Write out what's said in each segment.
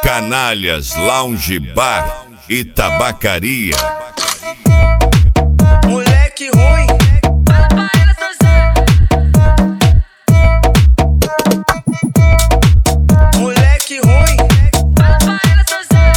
Canalhas Lounge Bar e Tabacaria. Moleque ruim, fala pra ela, Sozé. moleque ruim, Fala pra ela, Sozé.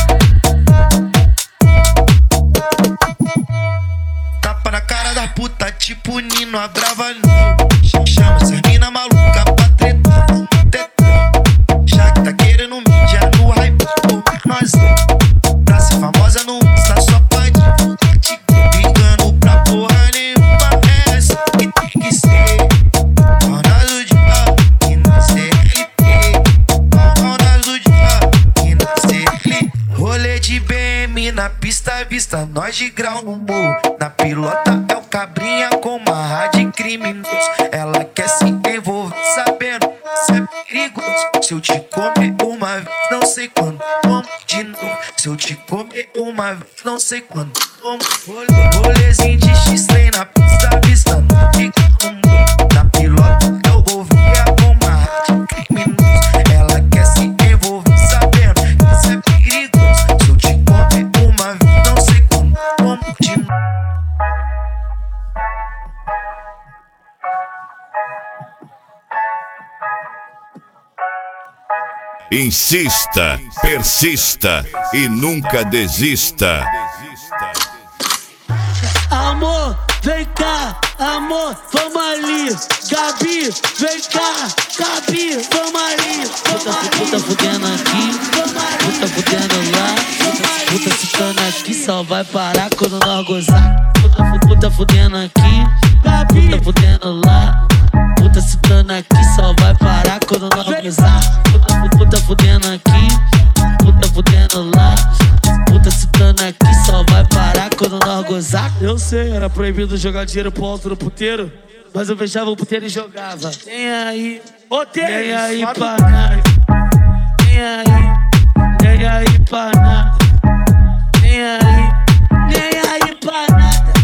tapa na cara da puta, tipo Nino, a brava não. Chama essas mina maluca pra tretar, já que tá querendo mídia no hype, mas pra ser famosa não está só pode te brigando pra porra nenhuma. Essa que tem que ser Ronaldo de A e na CLT, Ronaldo de A e na CLT. Rolê de BM na pista, vista nós de grau no morro. Na pilota é o cabrinha com uma rádio criminoso. Ela quer se envolver sabendo se é perigoso. Se eu te comer uma vez, não sei quando, como de novo. Se eu te comer uma vez, não sei quando, como. Rolezinho de X-Lane na pista, vista nós de grau no morro. Na pilota é o golfinho com uma rádio criminoso. Ela quer se envolver sabendo que isso é perigoso. Se eu te comer uma vez, não sei quando, como de novo. Insista, persista e nunca desista. Amor, vem cá, amor, vamos ali. Gabi, vem cá, Gabi, vamos ali. Puta fudendo aqui, puta fudendo lá. Puta ficando aqui, só vai parar quando nós gozar. Puta fudendo aqui, puta fudendo lá. Puta ficando aqui, só vai parar quando nós gozar. Puta fudendo aqui, puta fudendo lá. Puta citando aqui, só vai parar quando nós gozar. Eu sei, era proibido jogar dinheiro pro alto do puteiro, mas eu fechava o puteiro e jogava. Vem aí, vem aí pra nada. Vem aí pra nada. Vem aí pra nada.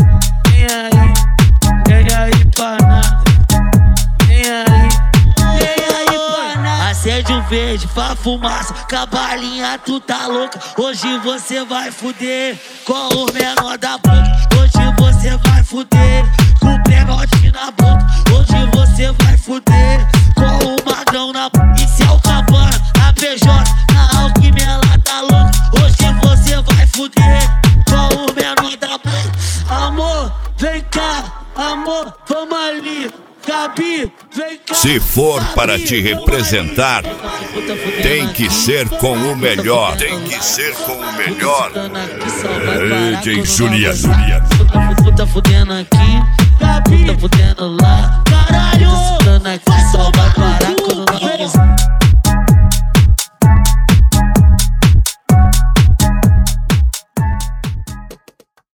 Vem aí pra nada. Vem aí pra nada. Acende o verde, fa fumaça, cabalinha, tu tá louca. Hoje você vai fuder com o menor da boca. Hoje você vai fuder com o penote na boca. Hoje você vai fuder com o magrão na boca. E se é o Cabana, a PJ, na Alckmin ela tá louca. Hoje você vai fuder com o menor da boca. Amor, vem cá, amor, vamos ali. Gabi, vem cá. Se for para te representar, tem que ser com o melhor. Tem que ser com o melhor. Puta fudendo aqui, puta